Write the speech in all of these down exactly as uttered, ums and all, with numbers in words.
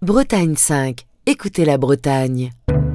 Bretagne cinq. Écoutez la Bretagne.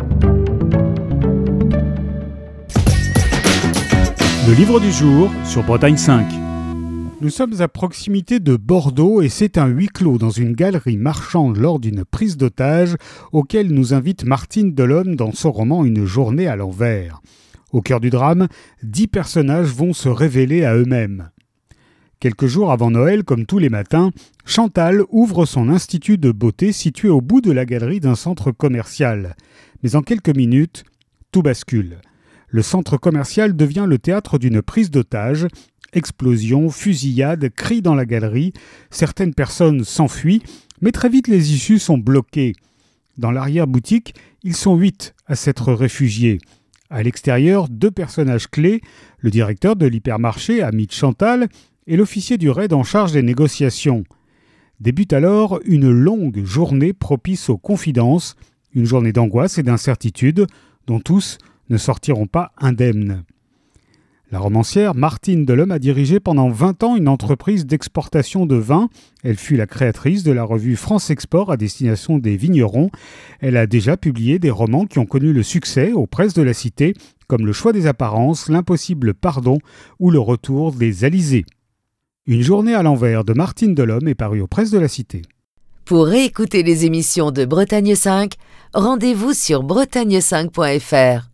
Le livre du jour sur Bretagne cinq. Nous sommes à proximité de Bordeaux et c'est un huis clos dans une galerie marchande lors d'une prise d'otage auquel nous invite Martine Delhomme dans son roman Une journée à l'envers. Au cœur du drame, dix personnages vont se révéler à eux-mêmes. Quelques jours avant Noël, comme tous les matins, Chantal ouvre son institut de beauté situé au bout de la galerie d'un centre commercial. Mais en quelques minutes, tout bascule. Le centre commercial devient le théâtre d'une prise d'otage. Explosions, fusillades, cris dans la galerie. Certaines personnes s'enfuient, mais très vite les issues sont bloquées. Dans l'arrière-boutique, ils sont huit à s'être réfugiés. À l'extérieur, deux personnages clés, le directeur de l'hypermarché, ami de Chantal, et l'officier du raid en charge des négociations. Débute alors une longue journée propice aux confidences, une journée d'angoisse et d'incertitude dont tous ne sortiront pas indemnes. La romancière Martine Delhomme a dirigé pendant vingt ans une entreprise d'exportation de vin. Elle fut la créatrice de la revue France Export à destination des vignerons. Elle a déjà publié des romans qui ont connu le succès aux presses de la cité, comme Le choix des apparences, L'impossible pardon ou Le retour des Alizés. Une journée à l'envers de Martine Delhomme est parue aux presses de la cité. Pour réécouter les émissions de Bretagne cinq, rendez-vous sur bretagne cinq point f r.